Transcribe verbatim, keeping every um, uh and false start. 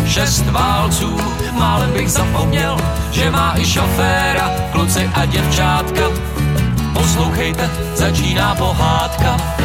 šest válců, málem bych zapomněl, že má i šoféra, kluci a děvčátka. Poslouchejte, začíná pohádka.